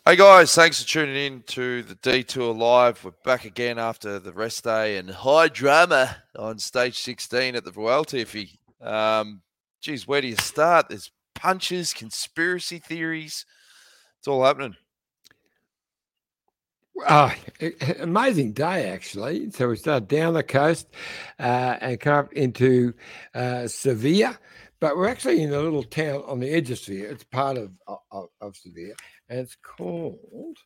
Hey guys, thanks for tuning in to the Detour Live. We're back again after the rest day and high drama on stage 16 at the Vuelta. Geez, where do you start? There's punches, conspiracy theories. It's all happening. Amazing day, actually. So we started down the coast and come up into Sevilla. But we're actually in a little town on the edge of Sevilla. It's part of Sevilla. And it's called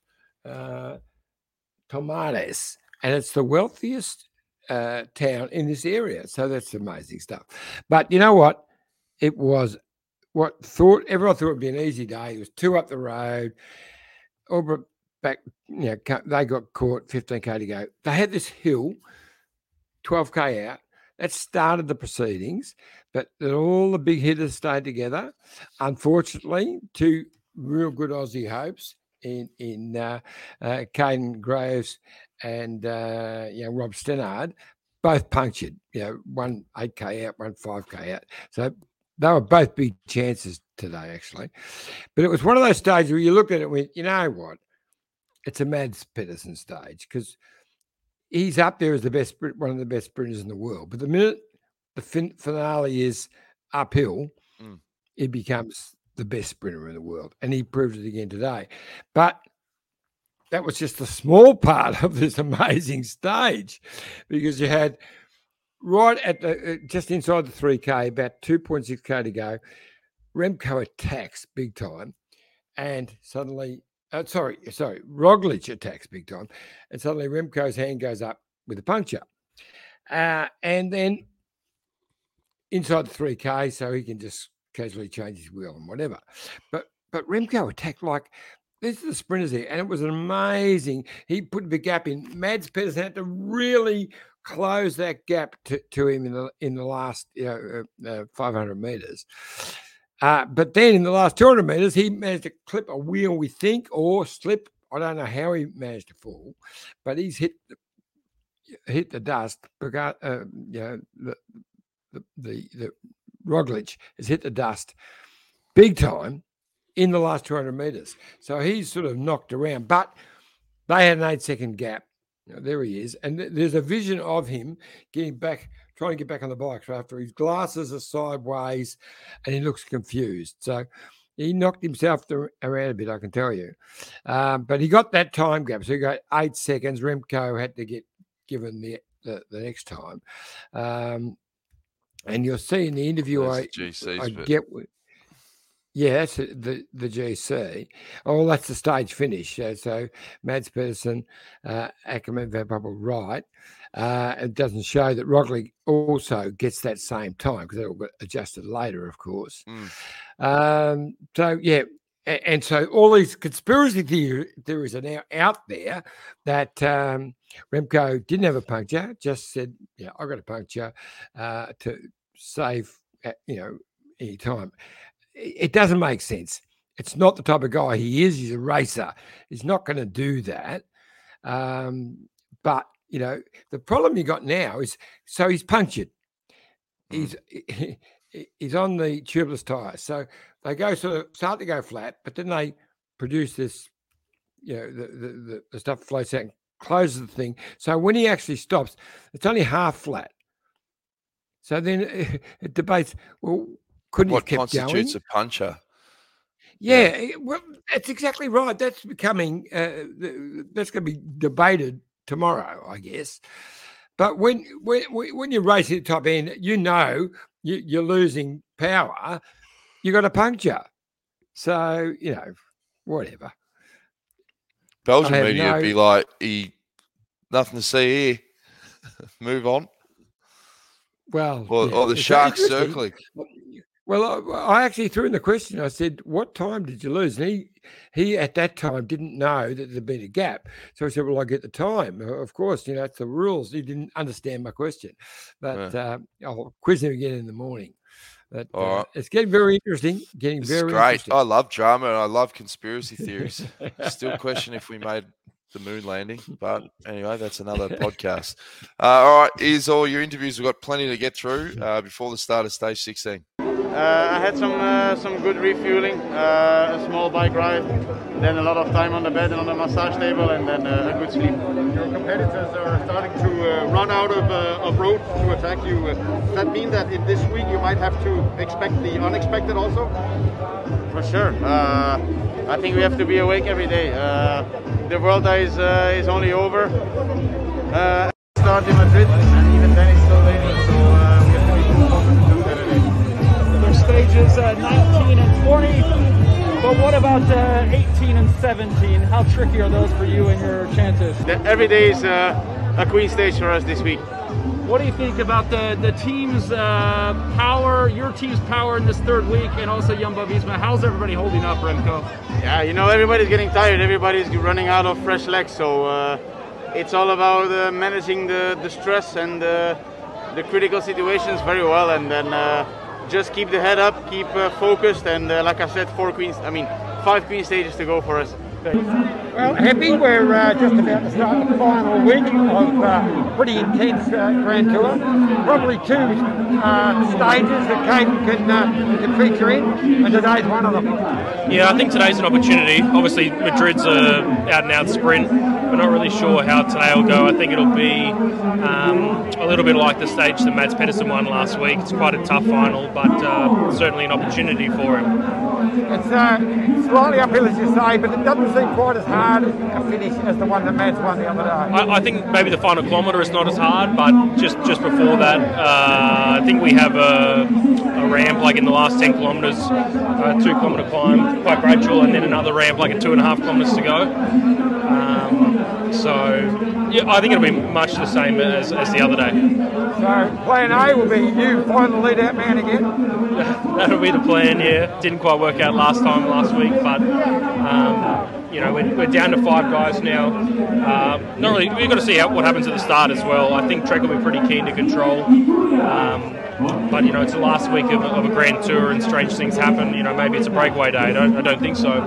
Tomares. And it's the wealthiest town in this area. So that's amazing stuff. But you know what? It was everyone thought it would be an easy day. It was 2 up the road. All but back, they got caught 15k to go. They had this hill, 12k out. That started the proceedings, but all the big hitters stayed together. Unfortunately, 2 real good Aussie hopes in Caden Graves and Rob Stannard, both punctured. One 8k out, one 5k out. So they were both big chances today, actually. But it was one of those stages where you looked at it and went, you know what? It's a Mads Pedersen stage because he's up there as one of the best sprinters in the world. But the minute the finale is uphill, he becomes the best sprinter in the world. And he proved it again today. But that was just a small part of this amazing stage because you had right at just inside the 3K, about 2.6K to go, Remco attacks big time. And suddenly... Roglic attacks big time. And suddenly Remco's hand goes up with a puncture. And then inside the 3K, so he can just casually change his wheel and whatever. But Remco attacked like these are the sprinters there. And it was amazing. He put the gap in. Mads Pedersen had to really close that gap to him in the last 500 meters. But then in the last 200 meters, he managed to clip a wheel, we think, or slip. I don't know how he managed to fall, but he's hit the dust. The Roglic has hit the dust big time in the last 200 meters. So he's sort of knocked around, but they had an 8-second gap. There he is. And there's a vision of him getting back, trying to get back on the bike. So after his glasses are sideways and he looks confused. So he knocked himself around a bit, I can tell you. But he got that time gap. So he got 8 seconds. Remco had to get given the next time. And you'll see in the interview Yeah, that's the GC. Oh, that's the stage finish. So Mads Pedersen, Ackermann, Van Poppel, right. It doesn't show that Roglic also gets that same time because that will get adjusted later, of course. And so all these conspiracy theories are now out there that Remco didn't have a puncture, just said, I got a puncture to save, any time. It doesn't make sense. It's not the type of guy he is. He's a racer. He's not going to do that. But, the problem you got now is, so he's punctured. He's on the tubeless tyres. So they start to go flat, but then they produce this, the stuff floats out and closes the thing. So when he actually stops, it's only half flat. So then it debates, well, couldn't what have kept going? What constitutes a puncher? Yeah, well, that's exactly right. That's becoming that's going to be debated tomorrow, I guess. But when you're racing at the top end, you're losing power. You got a puncture, so whatever. Belgian media would be like, nothing to see here. Move on. Well, or the Sharks circling. Well, I actually threw in the question. I said, what time did you lose? And he at that time didn't know that there'd been a gap. So I said, well, I get the time. Of course, it's the rules. He didn't understand my question. But I'll quiz him again in the morning. But it's getting very interesting. Interesting. I love drama and I love conspiracy theories. Still question if we made the moon landing. But anyway, that's another podcast. All right, here's all your interviews. We've got plenty to get through before the start of stage 16. I had some good refueling, a small bike ride, then a lot of time on the bed and on the massage table, and then a good sleep. Your competitors are starting to run out of road to attack you. Does that mean that in this week you might have to expect the unexpected also? For sure. I think we have to be awake every day. The Vuelta is only over. Start in Madrid, and even then it's still raining, so we have to be too focused on Saturday. There's stages 19 and 20, but what about 18 and 17? How tricky are those for you and your chances? Every day is a queen stage for us this week. What do you think about the team's power, your team's power in this third week, and also Jumbo-Visma? How's everybody holding up, Remco? Yeah, everybody's getting tired. Everybody's running out of fresh legs, so it's all about managing the stress and the critical situations very well, and then just keep the head up, keep focused, and like I said, 5 queen stages to go for us. Well, happy. We're just about to start the final week of pretty intense Grand Tour. Probably 2 stages that Caden can feature in, and today's one of them. Yeah, I think today's an opportunity. Obviously, Madrid's a out-and-out sprint. We're not really sure how today will go. I think it'll be a little bit like the stage that Mads Pedersen won last week. It's quite a tough final, but certainly an opportunity for him. It's slightly uphill, as you say, but it doesn't seem quite as hard a finish as the one that Mads won the other day. I think maybe the final kilometre is not as hard, but just before that, I think we have a ramp like in the last 10 kilometres, 2 kilometre climb, quite gradual, and then another ramp like at 2.5 kilometres to go. So, yeah, I think it'll be much the same as the other day. So, plan A will be you find the lead-out man again? That'll be the plan, yeah. Didn't quite work out last week, but, we're down to 5 guys now. Not really, we've got to see what happens at the start as well. I think Trek will be pretty keen to control. But, it's the last week of a Grand Tour and strange things happen. Maybe it's a breakaway day. I don't think so,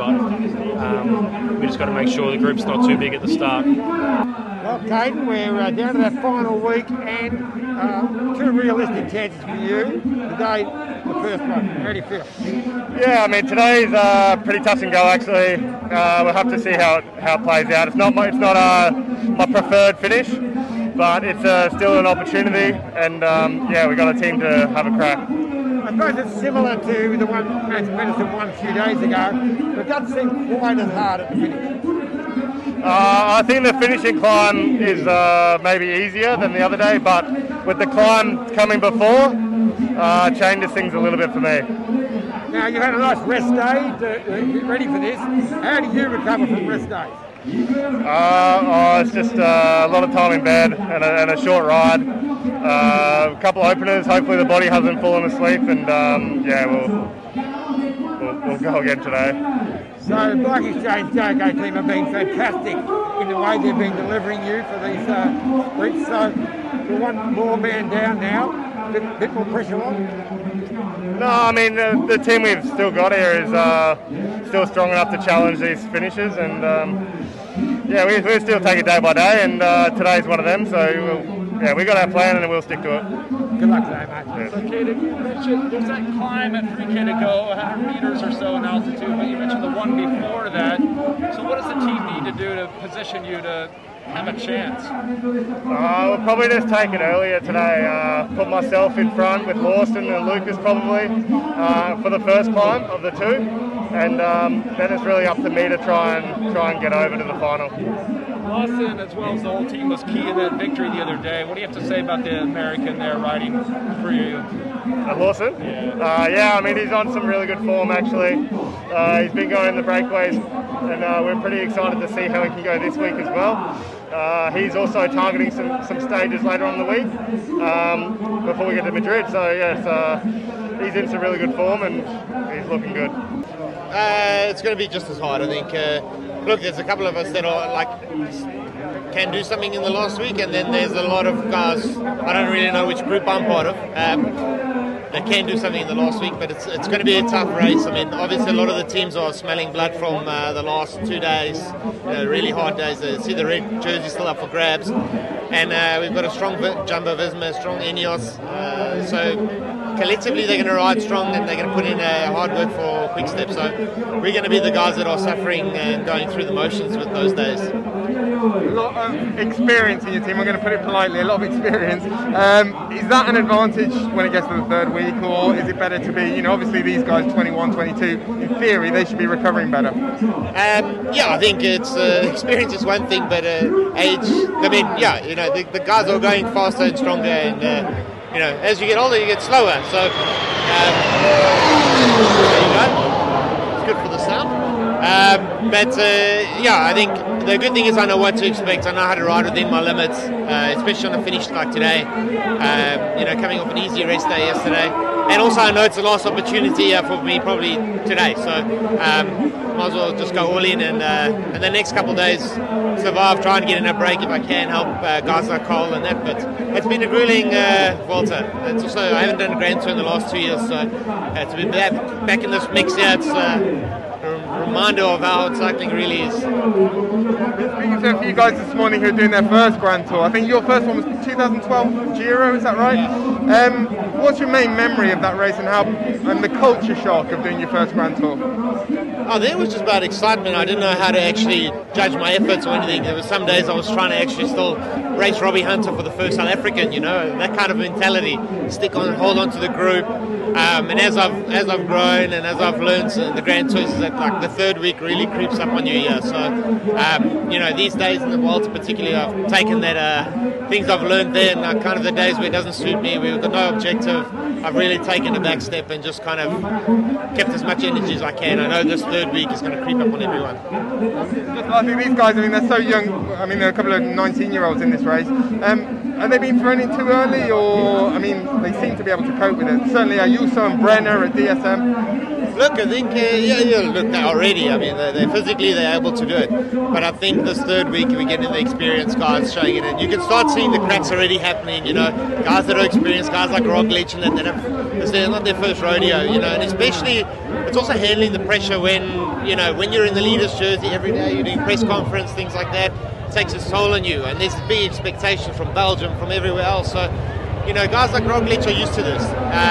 but we just got to make sure the group's not too big at the start. Well, Caden, we're down to that final week, and 2 realistic chances for you. Today, the first one. How do you feel? Yeah, today's pretty touch and go actually. We'll have to see how it plays out. It's not my preferred finish, but it's still an opportunity, and we've got a team to have a crack. I suppose it's similar to the one Mads Pedersen won a few days ago, but it doesn't seem quite as hard at the finish. I think the finishing climb is maybe easier than the other day, but with the climb coming before, changes things a little bit for me. Now, you've had a nice rest day to get ready for this. How do you recover from rest days? It's just a lot of time in bed and a short ride. A couple of openers. Hopefully the body hasn't fallen asleep, and we'll go again today. So Bike Exchange JK team have been fantastic in the way they've been delivering you for these sprints. So you're one more man down now. Bit more pressure on? No, the team we've still got here is still strong enough to challenge these finishes, and we'll still take it day by day, and today's one of them. So we've got our plan, and we'll stick to it. Good luck today, mate. So, Caden, you mentioned there's that climb at 3K to go, 100 meters or so in altitude, but you mentioned the one before that. So what does the team need to do to position you to have a chance? We'll probably just take it earlier today. Put myself in front with Lawson and Lucas probably for the first climb of the 2, and then it's really up to me to try and get over to the final. Lawson, as well as the whole team, was key in that victory the other day. What do you have to say about the American there riding for you? Lawson? Yeah. He's on some really good form actually. He's been going in the breakaways, and we're pretty excited to see how he can go this week as well. He's also targeting some stages later on in the week before we get to Madrid. So yes, he's in some really good form and he's looking good. It's going to be just as hard, I think. Look, there's a couple of us that are can do something in the last week, and then there's a lot of guys, I don't really know which group I'm part of, that can do something in the last week, but it's going to be a tough race. Obviously a lot of the teams are smelling blood from the last 2 days, really hard days. They see the red jersey still up for grabs, and we've got a strong Jumbo-Visma, strong Ineos, so collectively they're going to ride strong and they're going to put in hard work for Quick Step. So we're going to be the guys that are suffering and going through the motions with those days. A lot of experience in your team, I'm going to put it politely, a lot of experience. Is that an advantage when it gets to the third week, or is it better to be, obviously these guys 21, 22, in theory they should be recovering better? I think it's experience is one thing, but age, the guys are going faster and stronger, and as you get older you get slower, so there you go. It's good for the sound. I think the good thing is I know what to expect. I know how to ride within my limits, especially on a finish like today. Coming off an easy rest day yesterday, and also I know it's the last opportunity for me probably today. So might as well just go all in, and the next couple of days survive, try and get in a break if I can, help guys like Cole and that. But it's been a grueling Vuelta. It's also I haven't done a Grand Tour in the last 2 years, so to be back in this mix here, it's a reminder of how cycling really is. Speaking to a few guys this morning who are doing their first Grand Tour, I think your first one was 2012 Giro, is that right? What's your main memory of that race and the culture shock of doing your first Grand Tour? It was just about excitement. I didn't know how to actually judge my efforts or anything. There were some days I was trying to actually still race Robbie Hunter for the first South African, that kind of mentality. Stick on, hold on to the group. And as I've grown and as I've learned, the Grand Tours is that like the third week really creeps up on you here. So these days in the Vuelta particularly, I've taken that things I've learned there, and kind of the days where it doesn't suit me, we've got no objective, I've really taken a back step and just kind of kept as much energy as I can. I know this third week is going to creep up on everyone. I think these guys, they're so young. There are a couple of 19-year-olds in this race. Have they been thrown in too early, or they seem to be able to cope with it? Certainly Ayuso and Brenner at DSM. Look, I think look already. They physically they're able to do it, but I think this third week we're getting the experienced guys showing it, and you can start seeing the cracks already happening. Guys that are experienced, guys like Roglic, and that they're not their first rodeo. And especially it's also handling the pressure when you're in the leader's jersey every day, you're doing press conference, things like that. It takes its toll on you, and there's big expectations from Belgium, from everywhere else. So, guys like Roglic are used to this.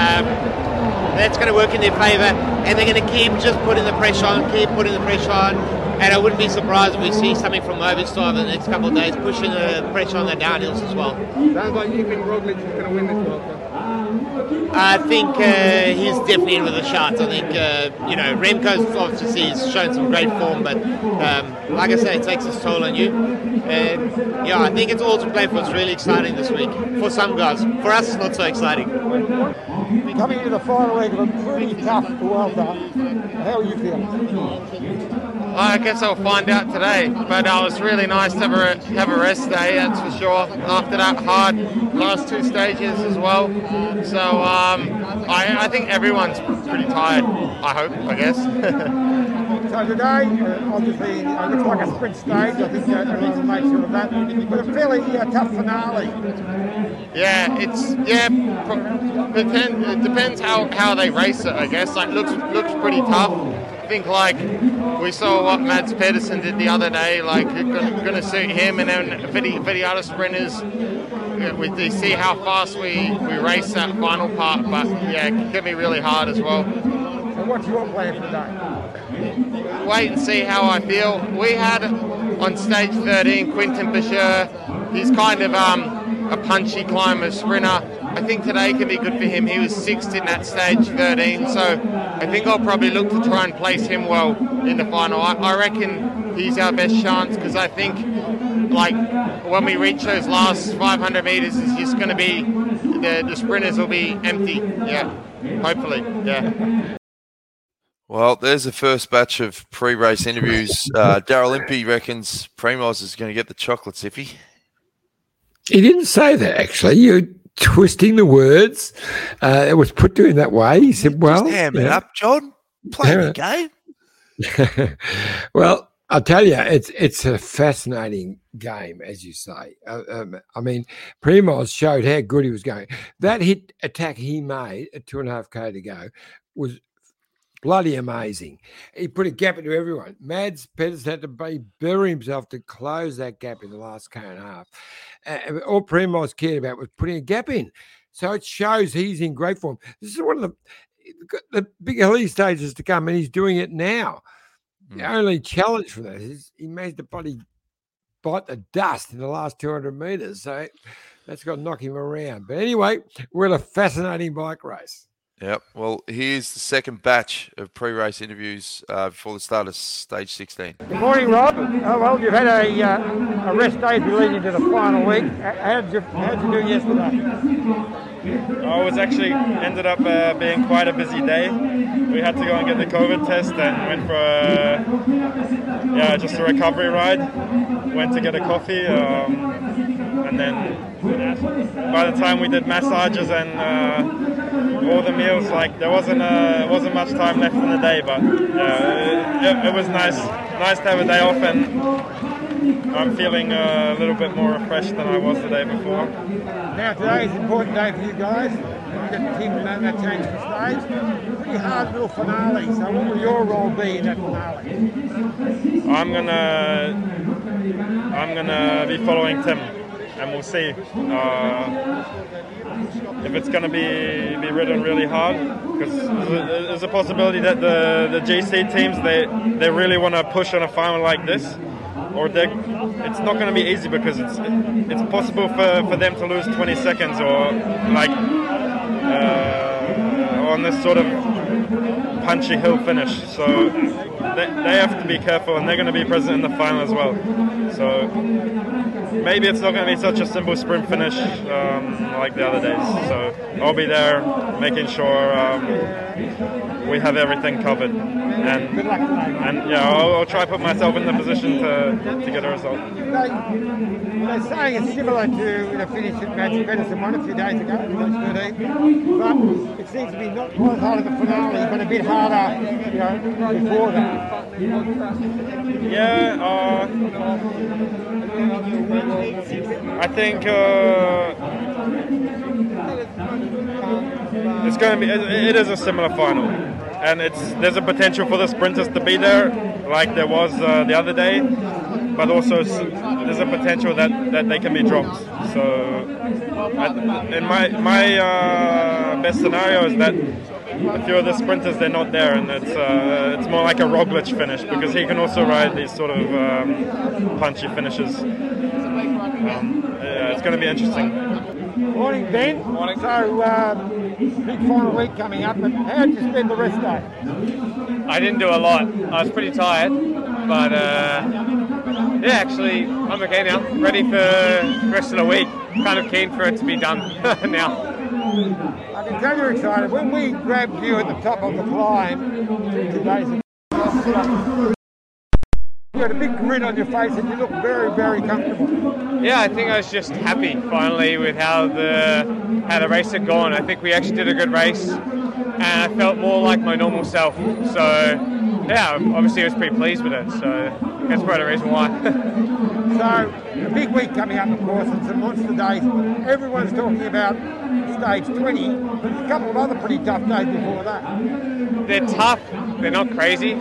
That's going to work in their favour, and they're going to keep just putting the pressure on, and I wouldn't be surprised if we see something from Movistar in the next couple of days, pushing the pressure on the downhills as well. Sounds like you think Roglic is going to win this World Cup. I think he's definitely in with a shot. I think, Remco's obviously has shown some great form, but like I say, it takes its toll on you. And I think it's all to play for. It's really exciting this week for some guys. For us, it's not so exciting. Coming into the final leg of a pretty tough Vuelta, how are you feeling? I guess I'll find out today, but it was really nice to have a rest day, that's for sure. After that hard last two stages as well. So I think everyone's pretty tired, I guess. So today, obviously, it looks like a sprint stage. I think everyone will make sure of that. But a fairly tough finale. Yeah, it depends how they race it, I guess. Like looks pretty tough. I think like we saw what Mads Pedersen did the other day. Like going to suit him, and then for the other sprinters, we see how fast we race that final part. But yeah, it can be really hard as well. So what's your plan for today? Wait and see how I feel. We had on stage 13 Quentin Bacheur. He's kind of a punchy climber, sprinter. I think today can be good for him. He was sixth in that stage 13, so I think I'll probably look to try and place him well in the final. I reckon he's our best chance, because I think like when we reach those last 500 meters, it's just going to be the sprinters will be empty. Yeah, hopefully. Yeah. Well, there's the first batch of pre-race interviews. Daryl Impey reckons Primoz is going to get the chocolates, Iffy. He didn't say that, actually. You're twisting the words. It was put to him that way. He said, well... Just ham it up, John. Play the game. Well, I'll tell you, it's a fascinating game, as you say. Primoz showed how good he was going. That hit attack he made at 2.5K to go was bloody amazing. He put a gap into everyone. Mads Pedersen had to bury himself to close that gap in the last K and a half. All Primoz cared about was putting a gap in. So it shows he's in great form. This is one of the big hilly stages to come, and he's doing it now. The only challenge for that is he managed to bite the dust in the last 200 metres. So that's got to knock him around. But anyway, we're at a fascinating bike race. Yep. Well, here's the second batch of pre-race interviews before the start of stage 16. Good morning, Rob. Well, you've had a rest day leading to the final week. How did you do yesterday? Oh, it actually ended up being quite a busy day. We had to go and get the COVID test and went for just a recovery ride. Went to get a coffee, and then by the time we did massages and all the meals, like there wasn't much time left in the day. But it was nice to have a day off, and I'm feeling a little bit more refreshed than I was the day before. Now today is an important day for you guys. You get the team that change the stage. Pretty hard little finale. So what will your role be in that finale? I'm gonna be following Tim, and we'll see if it's gonna be ridden really hard, because there's a possibility that the GC teams they really want to push on a final like this. Or it's not going to be easy, because it's possible for them to lose 20 seconds or like on this sort of punchy hill finish. So they have to be careful, and they're going to be present in the final as well. So maybe it's not going to be such a simple sprint finish like the other days. So I'll be there making sure we have everything covered. And yeah, I'll try to put myself in the position to get a result. They're saying it's similar to the finish at Magic Medicine one a few days ago, but it seems to be not quite as hard as the finale, but a bit harder, before that. Yeah, I think it's going to be. It is a similar final. And there's a potential for the sprinters to be there, like there was the other day, but also there's a potential that they can be dropped. So, in my best scenario is that a few of the sprinters, they're not there, and it's more like a Roglic finish, because he can also ride these sort of punchy finishes. It's going to be interesting. Morning, Ben. Morning. So, big final week coming up, but how did you spend the rest day? I didn't do a lot. I was pretty tired, but actually, I'm okay now. Ready for the rest of the week. Kind of keen for it to be done now. I can tell you're excited. When we grabbed you at the top of the climb 2 days ago, you had a big grin on your face and you look very, very comfortable. Yeah, I think I was just happy finally with how the race had gone. I think we actually did a good race, and I felt more like my normal self. So yeah, obviously I was pretty pleased with it. So that's probably the reason why. So a big week coming up, of course, and some monster days. Everyone's talking about stage 20, but there's a couple of other pretty tough days before that. They're tough. They're not crazy.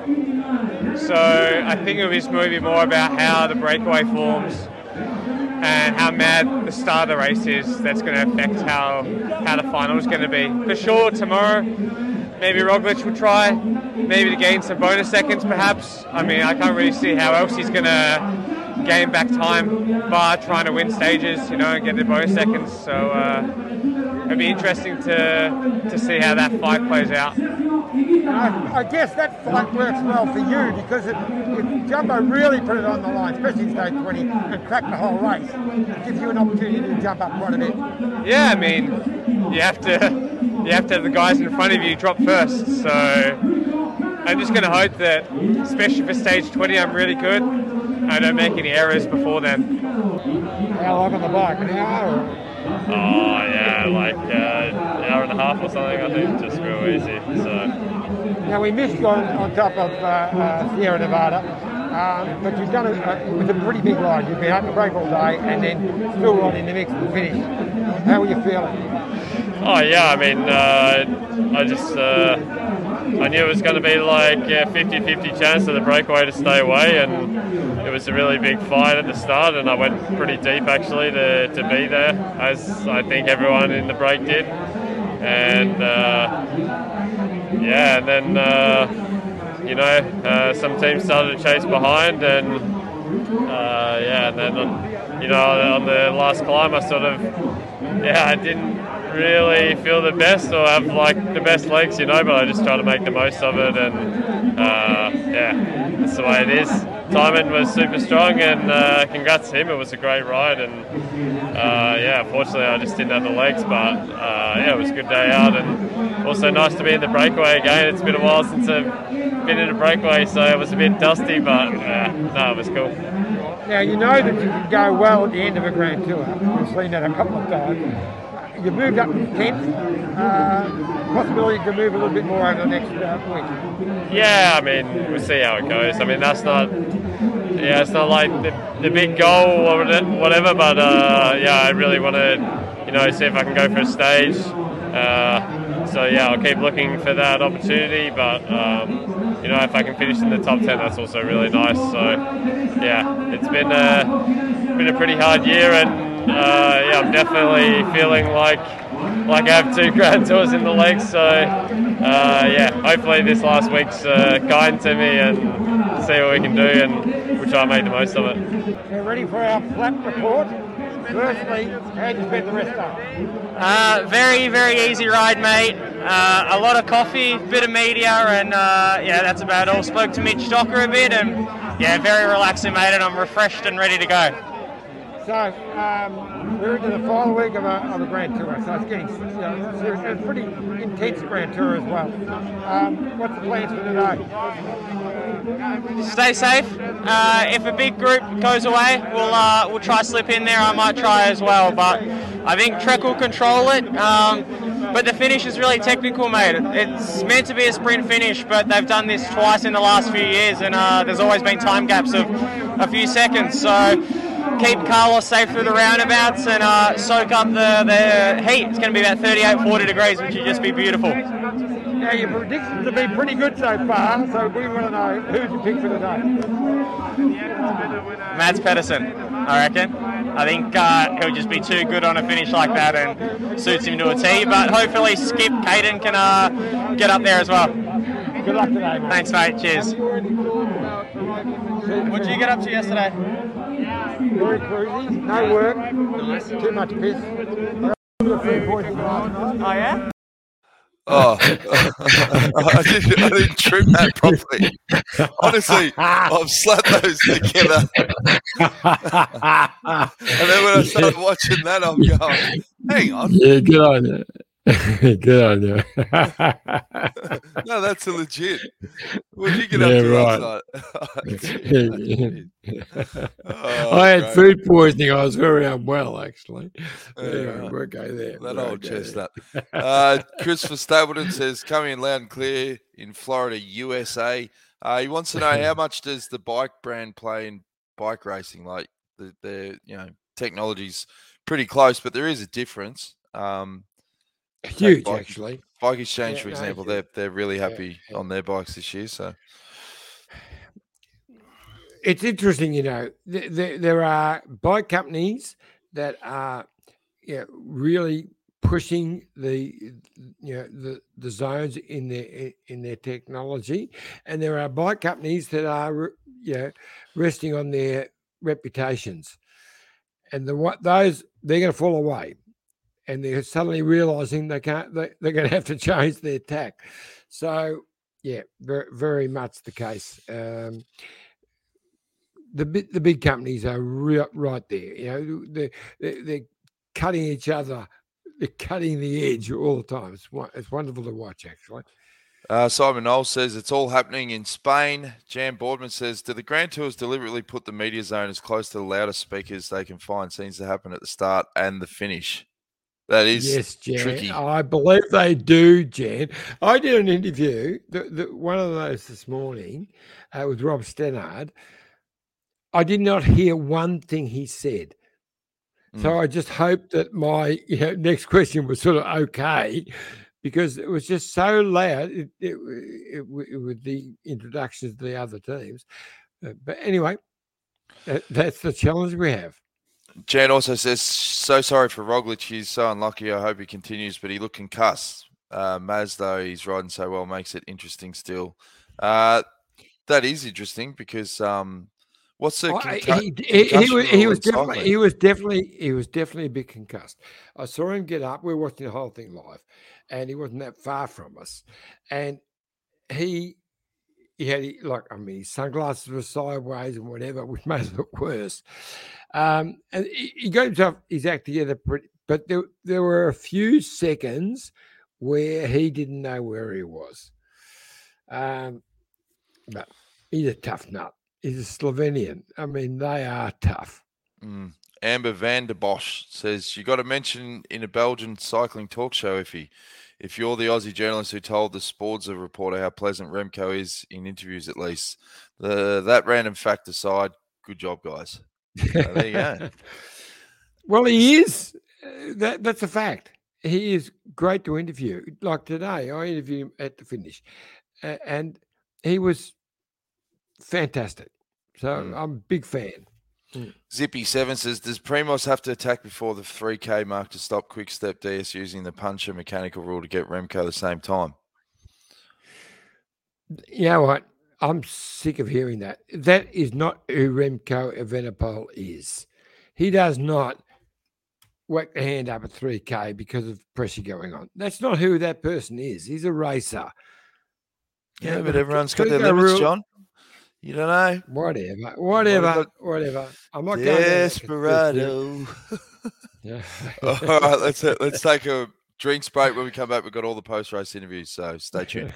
So I think it was maybe more about how the breakaway forms and how mad the start of the race is. That's going to affect how the final is going to be. For sure, tomorrow, maybe Roglic will try, maybe to gain some bonus seconds perhaps. I mean, I can't really see how else he's going to gain back time bar trying to win stages, and get the bonus seconds. So it'll be interesting to see how that fight plays out. I guess that fight works well for you, because if Jumbo really put it on the line, especially in stage 20, and crack the whole race, it gives you an opportunity to jump up quite a bit. Yeah, I mean, you have to have the guys in front of you drop first. So I'm just going to hope that, especially for stage 20, I'm really good. I don't make any errors before then. How long on the bike? An hour? Or? Oh yeah, like an hour and a half or something. I think just real easy. So now we missed you on top of Sierra Nevada, but you've done it with a pretty big ride. You've been up to break all day and then still right in the mix to finish. How are you feeling? Oh yeah, I mean, I just I knew it was going to be like 50-50 chance of the breakaway to stay away, and it was a really big fight at the start, and I went pretty deep actually to be there, as I think everyone in the break did. And and then some teams started to chase behind, and and then on the last climb I I didn't really feel the best or have like the best legs, but I just try to make the most of it, and that's the way it is. Timon was super strong, and congrats to him. It was a great ride, and unfortunately I just didn't have the legs, but it was a good day out, and also nice to be in the breakaway again. It's been a while since I've been in a breakaway, so it was a bit dusty, but it was cool. Now, you know that you can go well at the end of a Grand Tour. We've seen that a couple of times. You moved up to 10th. Possibility you can move a little bit more over the next week. Yeah, I mean, we'll see how it goes. I mean, that's not, it's not like the big goal or whatever, but I really want to, see if I can go for a stage. I'll keep looking for that opportunity, but if I can finish in the top 10, that's also really nice. So it's been a pretty hard year, and I'm definitely feeling like I have 2 Grand Tours in the legs. So hopefully this last week's kind to me, and see what we can do, and we'll try and make the most of it. We're ready for our flat report. Firstly, how did you spend the rest of it? Very, very easy ride, mate. A lot of coffee, bit of media, and that's about all. Spoke to Mitch Stocker a bit, and very relaxing, mate, and I'm refreshed and ready to go. So, we're into the final week of a Grand Tour, so it's getting serious. It's a pretty intense Grand Tour as well. What's the plans for today? Stay safe. If a big group goes away, we'll try slip in there. I might try as well, but I think Trek will control it. But the finish is really technical, mate. It's meant to be a sprint finish, but they've done this twice in the last few years, and there's always been time gaps of a few seconds. So keep Carlos safe through the roundabouts, and soak up the heat. It's going to be about 38, 40 degrees, which would just be beautiful. Now, your predictions have been pretty good so far, so we want to know who's your pick for today. Mads Pedersen, I reckon. I think he'll just be too good on a finish like that, and suits him to a T, but hopefully Skip Caden can get up there as well. Good luck today, mate. Thanks, mate. Cheers. What did you get up to yesterday? Very cruisy, no work, nice. Too much piss. Oh, yeah? Oh, I didn't trim that properly. Honestly, I've slapped those together. And then when I started watching that, I'm going, hang on. Yeah, good on you. Good on you. No, that's a legit. What did you get up to last night? I had food poisoning. I was very unwell, actually. We're okay there. That old chestnut. Christopher Stapleton says, coming in loud and clear in Florida, USA. He wants to know how much does the bike brand play in bike racing? Like the technology's pretty close, but there is a difference. Huge, actually. Bike Exchange, for example, they're really happy on their bikes this year. So it's interesting, there are bike companies that are really pushing the zones in their technology, and there are bike companies that are resting on their reputations, and they're going to fall away. And they're suddenly realising they're going to have to change their tack. So, very, very much the case. The big companies are right there. They're cutting each other. They're cutting the edge all the time. It's wonderful to watch, actually. Simon Knowles says it's all happening in Spain. Jan Boardman says, do the Grand Tours deliberately put the media zone as close to the loudest speakers they can find? Seems to happen at the start and the finish. That is tricky. I believe they do, Jan. I did an interview, one of those this morning, with Rob Stannard. I did not hear one thing he said. So I just hope that my next question was sort of okay. because it was just so loud with the introductions to the other teams. But anyway, that's the challenge we have. Jan also says, so sorry for Roglic. He's so unlucky. I hope he continues, but he looked concussed. Maz, though, he's riding so well, makes it interesting still. That is interesting because what's the he was definitely a bit concussed. I saw him get up. We were watching the whole thing live, and he wasn't that far from us. And he had his sunglasses were sideways and whatever, which made it look worse. And he got himself his act together, but there were a few seconds where he didn't know where he was. But he's a tough nut. He's a Slovenian. I mean, they are tough. Amber van der Bosch says, you got to mention in a Belgian cycling talk show, if you're the Aussie journalist who told the Sportza reporter how pleasant Remco is in interviews, at least. That random fact aside, good job, guys. There you go. Well, he is. That's a fact. He is great to interview. Like today, I interviewed him at the finish, and he was fantastic. So I'm a big fan. Zippy7 says, does Primoz have to attack before the 3K mark to stop Quick-Step DS using the puncher mechanical rule to get Remco at the same time? You know what? I'm sick of hearing that. That is not who Remco Evenepoel is. He does not whack the hand up at 3K because of pressure going on. That's not who that person is. He's a racer. Yeah, but everyone's got their limits, John. You don't know. Whatever. I'm not going Desperado. Yeah. All right, let's take a drinks break. When we come back, we've got all the post-race interviews, so stay tuned.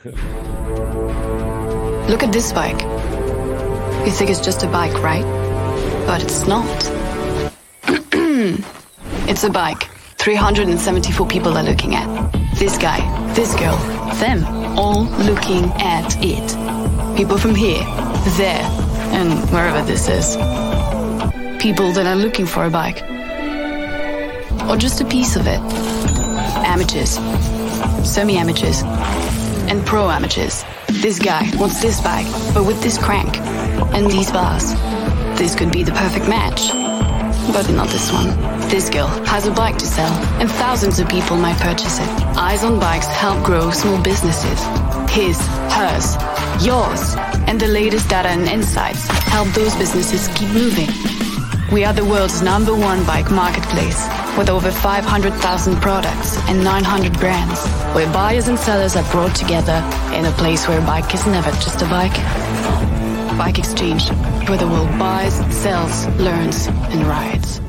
Look at this bike. You think it's just a bike, right? But it's not. It's a bike 374 people are looking at. This guy, this girl, them, all looking at it. People from here, there, and wherever this is. People that are looking for a bike. Or just a piece of it. Amateurs, semi-amateurs, and pro-amateurs. This guy wants this bike, but with this crank and these bars. This could be the perfect match. But not this one. This girl has a bike to sell, and thousands of people might purchase it. Eyes on Bikes help grow small businesses. His, hers, yours, and the latest data and insights help those businesses keep moving. We are the world's #1 bike marketplace, with over 500,000 products and 900 brands, where buyers and sellers are brought together in a place where a bike is never just a bike. Bike Exchange, where the world buys, sells, learns, and rides.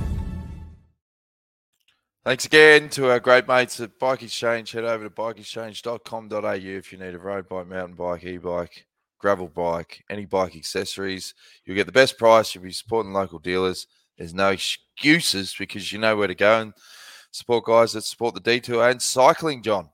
Thanks again to our great mates at Bike Exchange. Head over to bikeexchange.com.au if you need a road bike, mountain bike, e-bike, gravel bike, any bike accessories. You'll get the best price. You'll be supporting local dealers. There's no excuses because you know where to go and support guys that support the Detour and cycling, John.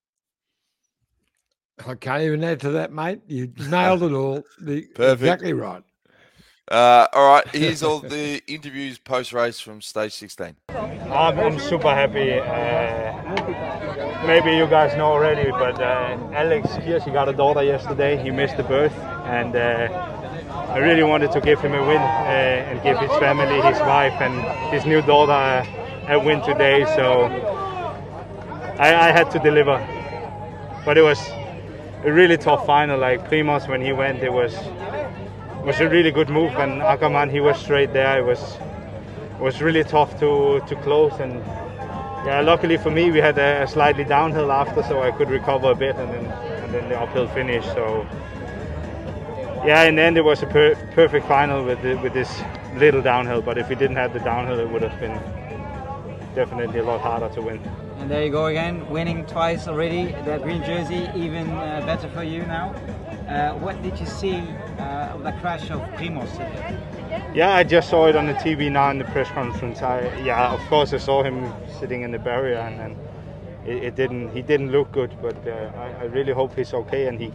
I can't even add to that, mate. You nailed it all. Perfect. Exactly right. All right, here's all the interviews post-race from stage 16. I'm super happy. Maybe you guys know already, but Alex Kirsch, he got a daughter yesterday. He missed the birth, and I really wanted to give him a win and give his family, his wife, and his new daughter a win today. So I had to deliver. But it was a really tough final. Like Primoz, when he went, it was a really good move, and Ackermann, he was straight there. It was really tough to close, and yeah, luckily for me, we had a slightly downhill after, so I could recover a bit, and then the uphill finish. So yeah, in the end, it was a perfect final with this little downhill. But if we didn't have the downhill, it would have been definitely a lot harder to win. And there you go again, winning twice already. That green jersey, even better for you now. What did you see of the crash of Primoz? Yeah, I just saw it on the TV now in the press conference. Of course I saw him sitting in the barrier, and he didn't look good. But I really hope he's okay, and he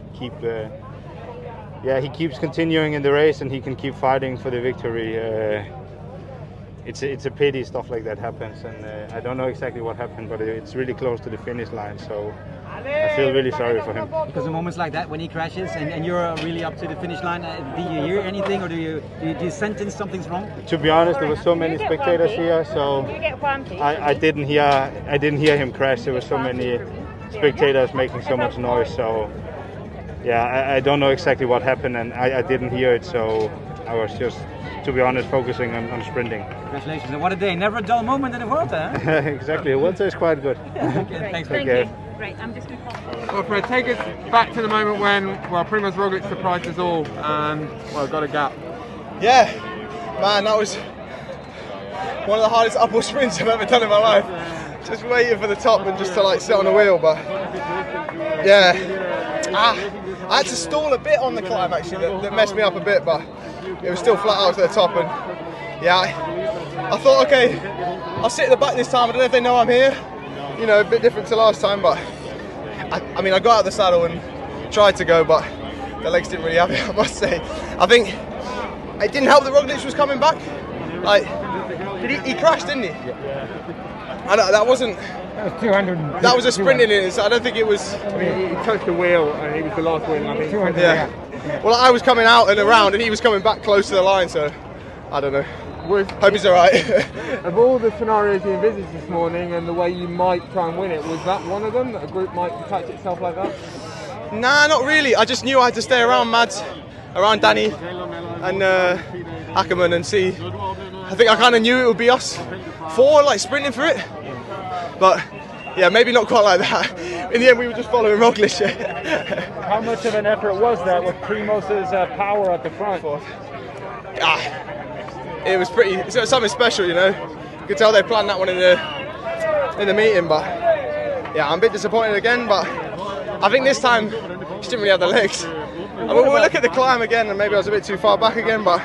keeps continuing in the race, and he can keep fighting for the victory. It's a pity stuff like that happens, and I don't know exactly what happened, but it's really close to the finish line. So I feel really sorry for him. Because of moments like that, when he crashes and you're really up to the finish line, do you hear anything, or do you sentence something's wrong? To be honest, there were so many spectators here, so I didn't hear him crash. There were so many spectators making so much noise, so yeah, I don't know exactly what happened, and I didn't hear it, so I was just, to be honest, focusing on sprinting. Congratulations, and what a day. Never a dull moment in the Vuelta, huh? Exactly, the Vuelta is quite good. Okay, thanks, Take care. Great, I'm just going to Well, Fred, take us back to the moment when, well, Primož Roglic surprised us all and, well, got a gap. Yeah, man, that was one of the hardest uphill sprints I've ever done in my life. Just waiting for the top and just to like sit on the wheel, but yeah, I had to stall a bit on the climb actually. That messed me up a bit, but it was still flat out to the top. And yeah, I thought, okay, I'll sit at the back this time. I don't know if they know I'm here. You know, a bit different to last time, but I mean, I got out of the saddle and tried to go, but the legs didn't really have it, I must say. I think it didn't help that Roglic was coming back. Like, he crashed, didn't he? And that wasn't. That was 200. That was a sprinting in it, so I don't think it was. I mean, he touched the wheel and he was the last wheel, I think. 200. Yeah. Well, I was coming out and around, and he was coming back close to the line, so I don't know. Hope he's all right. Of all the scenarios you envisaged this morning and the way you might try and win it, was that one of them, that a group might detach itself like that? Nah, not really. I just knew I had to stay around Mads, around Danny and Ackerman and see. I think I kind of knew it would be us four, like sprinting for it. But yeah, maybe not quite like that. In the end, we were just following Roglic. How much of an effort was that with Primož's power at the front? It was pretty. It's something special, you know. You could tell they planned that one in the meeting, but yeah, I'm a bit disappointed again. But I think this time he just didn't really have the legs. I mean, we'll look at the climb again, and maybe I was a bit too far back again, but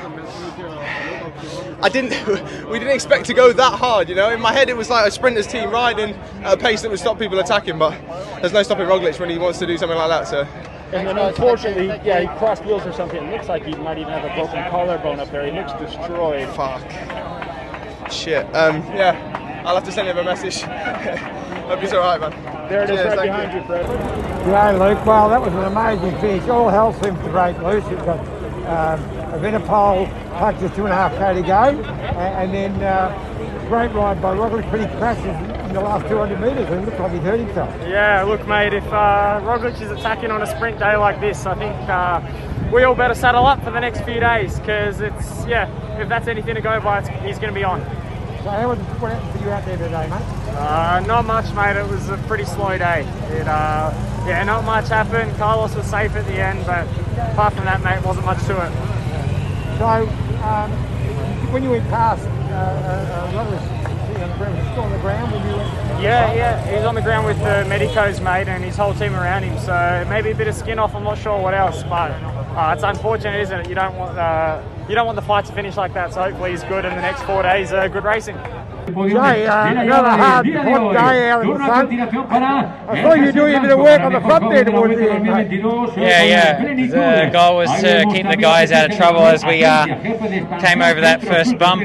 we didn't expect to go that hard, you know. In my head, it was like a sprinter's team riding at a pace that would stop people attacking, but there's no stopping Roglic when he wants to do something like that. So. And then unfortunately, yeah, he crossed wheels or something. It looks like he might even have a broken collarbone up there. He looks destroyed. Fuck. Shit. Yeah, I'll have to send him a message. Hope he's all right, man. There it is, right behind you, Fred. Yeah, Luke. Well, that was an amazing finish. All hell seemed to break loose. We've got Evenepoel touched us 2.5k to go, and then great ride by Roglic. Pretty crashes in the last 200 metres, and it looked like he'd hurt himself. Yeah, look, mate, if Roglic is attacking on a sprint day like this, I think we all better saddle up for the next few days, because it's, yeah, if that's anything to go by, he's going to be on. So how was what happened for you out there today, mate? Not much, mate. It was a pretty slow day. Yeah, not much happened. Carlos was safe at the end, but apart from that, mate, wasn't much to it. So when you went past Roglic, still on the ground when you went? Yeah, he's on the ground with the medicos, mate, and his whole team around him. So maybe a bit of skin off. I'm not sure what else, but it's unfortunate, isn't it? You don't want the fight to finish like that. So hopefully he's good in the next 4 days. Good racing. Jay, another hot day out in the sun. I saw you doing a bit of work on the front there towards the end, mate. Yeah. The goal was to keep the guys out of trouble as we came over that first bump,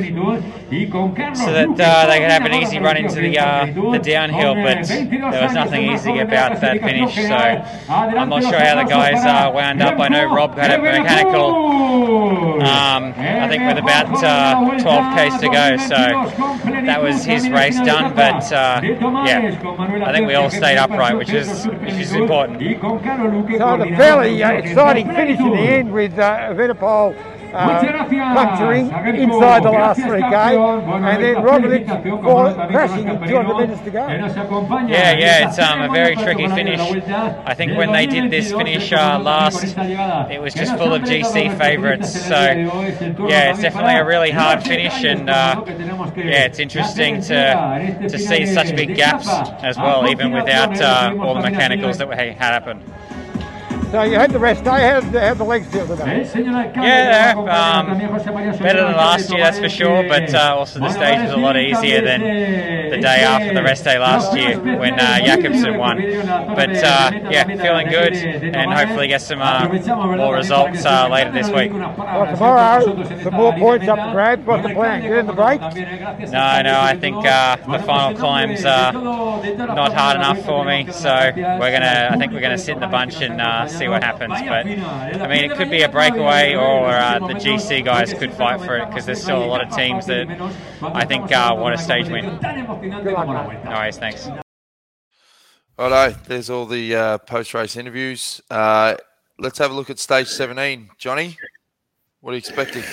so that they could have an easy run into the downhill, but there was nothing easy about that finish, so I'm not sure how the guys wound up. I know Rob had a mechanical, I think with about 12 k's to go, so that was his race done, but yeah, I think we all stayed upright, which is important. So the fairly exciting finish in the end with Evenepoel puncturing inside the last 3k, and then Roglic crashing in 200 metres to go. Yeah, it's a very tricky finish. I think when they did this finish last, it was just full of GC favourites. So yeah, it's definitely a really hard finish, and yeah, it's interesting to see such big gaps as well, even without all the mechanicals that had happened. So you had the rest day. How'd the legs feel today? Yeah, better than last year, that's for sure. But also the stage was a lot easier than the day after the rest day last year when Jakobsen won. But yeah, feeling good and hopefully get some more results later this week. Well, tomorrow, some more points up the grade. What's the plan? Get in the break? No, I think the final climb's not hard enough for me. So I think we're gonna sit in the bunch and see what happens. But I mean, it could be a breakaway, or the GC guys could fight for it because there's still a lot of teams that I think want a stage win. No worries, thanks. Righto, there's all the post-race interviews. Let's have a look at stage 17. Johnny, what are you expecting?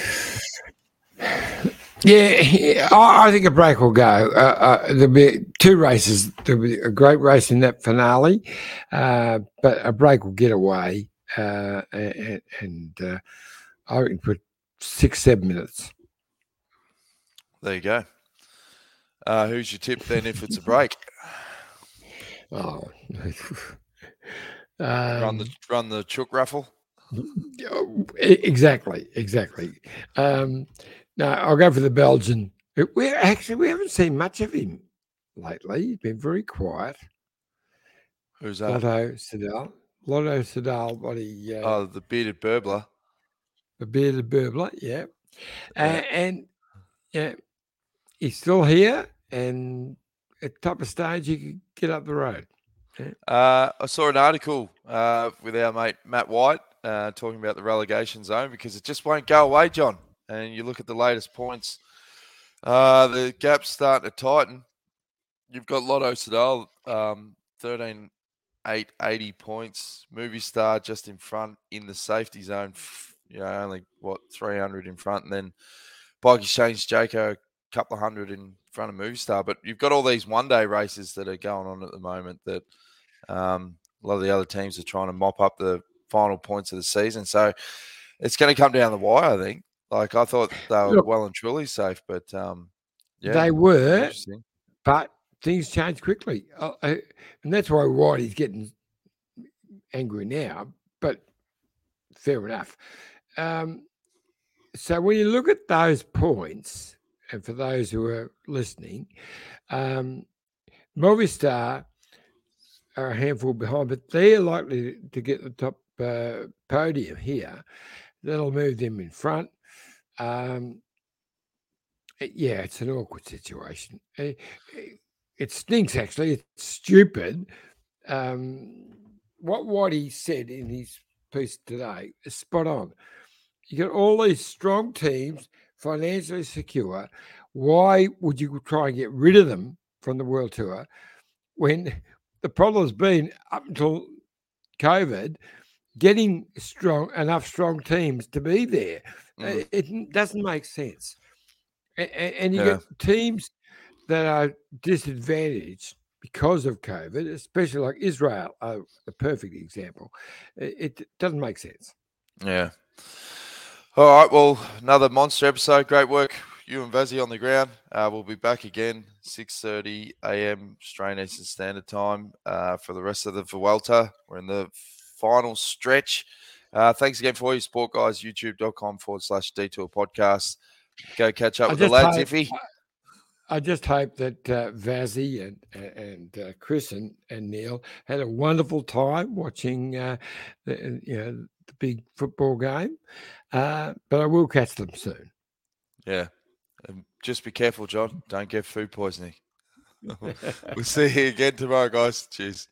Yeah, I think a break will go. There'll be 2 races. There'll be a great race in that finale, but a break will get away. And I reckon put 6-7 minutes. There you go. Who's your tip then if it's a break? Oh, run the chook raffle. Exactly. No, I'll go for the Belgian. We haven't seen much of him lately. He's been very quiet. Who's that? Lotto Sedal. The bearded burbler. The bearded burbler, yeah. And yeah, he's still here, and at top of stage, he could get up the road. Yeah. I saw an article with our mate Matt White talking about the relegation zone because it just won't go away, John. And you look at the latest points, the gap's starting to tighten. You've got Lotto Sedal, 13,880 points. Movistar just in front in the safety zone, only 300 in front, and then Bike Exchange Jayco a couple of hundred in front of Movistar. But you've got all these one-day races that are going on at the moment that a lot of the other teams are trying to mop up the final points of the season. So it's going to come down the wire, I think. Like, I thought they were well and truly safe, but yeah. They were, but things change quickly. And that's why Whitey's getting angry now, but fair enough. So when you look at those points, and for those who are listening, Movistar are a handful behind, but they're likely to get the top podium here. That'll move them in front. Yeah, it's an awkward situation. It stinks, actually. It's stupid. What Whitey said in his piece today is spot on. You got all these strong teams, financially secure. Why would you try and get rid of them from the World Tour when the problem has been, up until COVID, getting enough strong teams to be there? It doesn't make sense. And you get teams that are disadvantaged because of COVID, especially like Israel, a perfect example. It doesn't make sense. Yeah. All right, well, another monster episode. Great work, you and Vazzy on the ground. We'll be back again, 6:30 a.m. Australian Eastern Standard Time for the rest of the Vuelta. We're in the final stretch. Thanks again for all your support, guys. YouTube.com/Detour Podcast. Go catch up with the lads, Iffy. I just hope that Vazzy and Chris and Neil had a wonderful time watching the big football game. But I will catch them soon. Yeah. Just be careful, John. Don't get food poisoning. We'll see you again tomorrow, guys. Cheers.